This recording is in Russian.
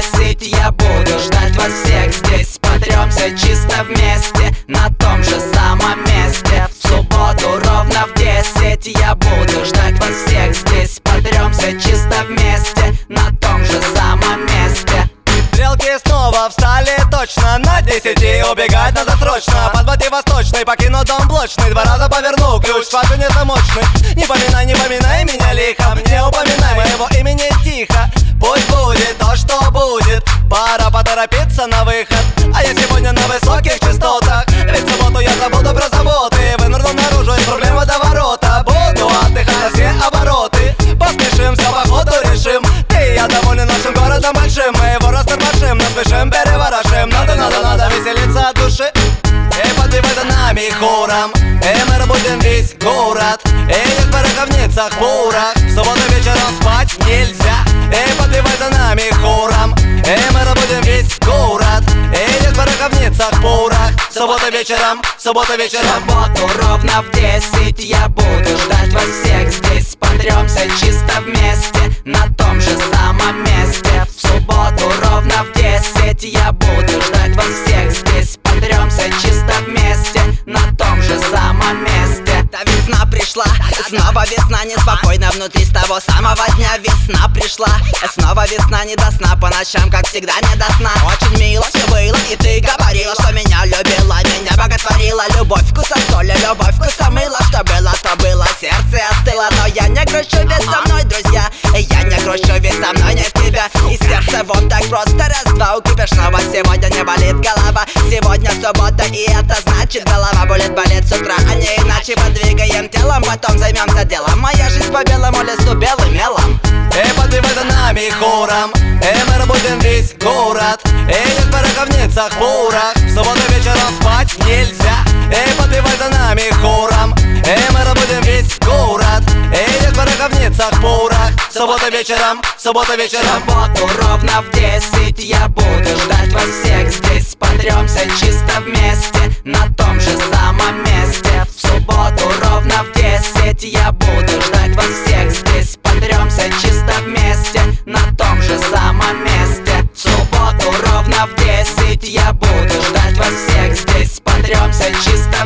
10 я буду ждать вас всех здесь. Подремся чисто вместе на том же самом месте. В субботу ровно в 10 я буду ждать вас всех здесь. Подремся чисто вместе на том же самом месте. Стрелки снова встали точно на 10. Убегать надо срочно, подбоди восточный, покину дом блочный. 2 раза поверну ключ, скважине замочный. Не поминай меня лихо, не упоминай моего имени тихо. Пусть будет то, что будет, пора поторопиться на выход. А я сегодня на высоких частотах, ведь в субботу я забуду про заботы. Вынырну наружу из проблем водоворота. Буду отдыхать на все обороты. Поспешим, все по ходу решим. Ты и я довольны нашим городом большим. Мы его растормошим, наспешим, переворошим. Надо веселиться от души. Эй, подпевай за нами хором. Эй, мы разбудим весь город. Эй, в пороховницах, бурах. В субботу вечером спать нельзя. Эй, подпевай за нами хором. Эй, мы разбудим весь город. Эй, в пороховницах, бурах. Суббота вечером. В субботу ровно в 10 я буду ждать вас всех здесь. Подремся чисто вместе на том же самом месте. В субботу ровно в 10 я буду ждать вас всех здесь. Подремся чисто вместе на том же самом месте. Да весна пришла, снова весна неспокойна внутри с того самого дня. Весна пришла, снова весна не до сна. По ночам, как всегда, не до сна. Очень мило все было, и ты говорила, что меня любила, меня боготворила. Любовь вкуса соли, любовь вкуса мыла. Что было, то было, сердце остыло. Но я не грущу, ведь со мной друзья. Я не грущу, ведь со мной нет тебя. И сердце вот так просто раз-два укрепишь снова. Сегодня не болит голова, сегодня суббота, и это значит, голова будет болеть с утра, а не иначе. Подвигаем телом, потом займемся делом. Моя жизнь по белому листу белым мелом. Эй, подпевай за нами хором. Эй, мы разбудим весь город. Эй, в пороховницах, бурах. В субботу вечером спать нельзя. Эй, подпевай за нами хором. Эй, мы разбудим весь город. Эй, в пороховницах, бурах. Суббота вечером. В субботу ровно в 10 я буду ждать вас всех здесь. Подремся чисто вместе на том же самом месте. В субботу ровно в 10 я буду ждать вас всех здесь. Подремся чисто вместе на том же самом месте. В субботу ровно в 10 я буду ждать вас всех здесь. Подремся чисто